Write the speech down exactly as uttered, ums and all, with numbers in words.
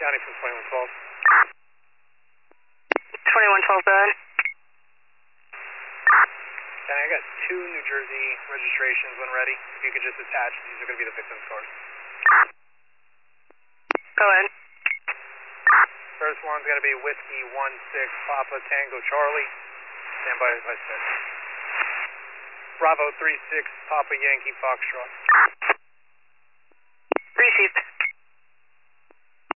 County from twenty-one twelve. twenty-one twelve, go ahead. County, I got two New Jersey registrations when ready. If you could just attach, these are going to be the victim's cars. Go ahead. First one's going to be Whiskey one six Papa Tango Charlie. Stand by as I said. Bravo three six Papa Yankee Foxtrot. Received.